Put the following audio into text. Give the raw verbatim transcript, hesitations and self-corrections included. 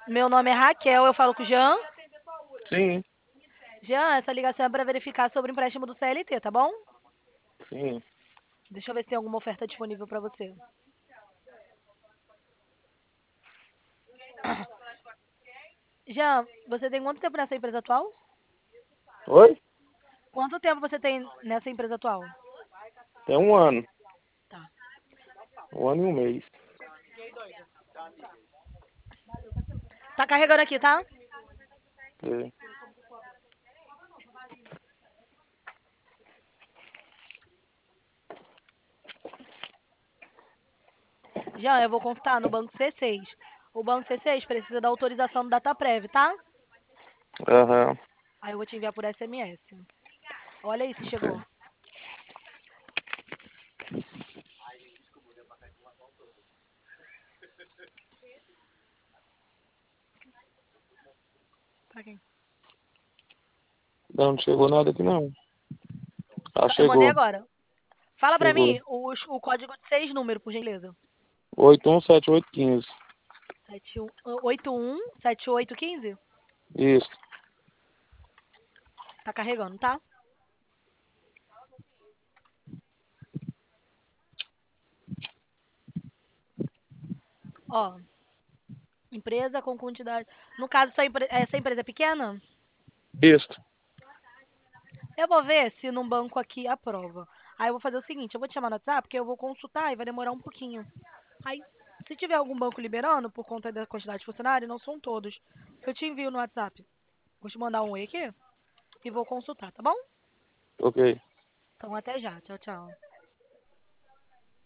Meu nome é Raquel, eu falo com o Jean. Sim, Jean, essa ligação é para verificar sobre o empréstimo do C L T, tá bom? sim. Deixa eu ver se tem alguma oferta disponível para você. Jean, você tem quanto tempo nessa empresa atual? Oi? Quanto tempo você tem nessa empresa atual? Tem um ano. Tá. Um ano e um mês. Tá carregando aqui, tá? É. Jean, eu vou consultar no banco C seis. O banco C seis precisa da autorização do DataPrev, tá? Aham. Aí eu vou te enviar por S M S. Olha aí se chegou. Ok. Pra quem? Não, não chegou nada aqui não. Ah, Eu mandei chegou. agora. Fala pra Chegou. mim o, o código de seis números, por gentileza. Oito um sete oito quinze. Sete um oito um sete oito quinze. Isso. Tá carregando, tá? Ó, empresa com quantidade. No caso, sua empre... essa empresa é pequena? Isso. Eu vou ver se num banco aqui aprova. Aí eu vou fazer o seguinte, eu vou te chamar no WhatsApp, porque eu vou consultar e vai demorar um pouquinho. Aí, se tiver algum banco liberando, por conta da quantidade de funcionários, não são todos. Eu te envio no WhatsApp. Vou te mandar um oi aqui e vou consultar, tá bom? Ok. Então até já. Tchau, tchau.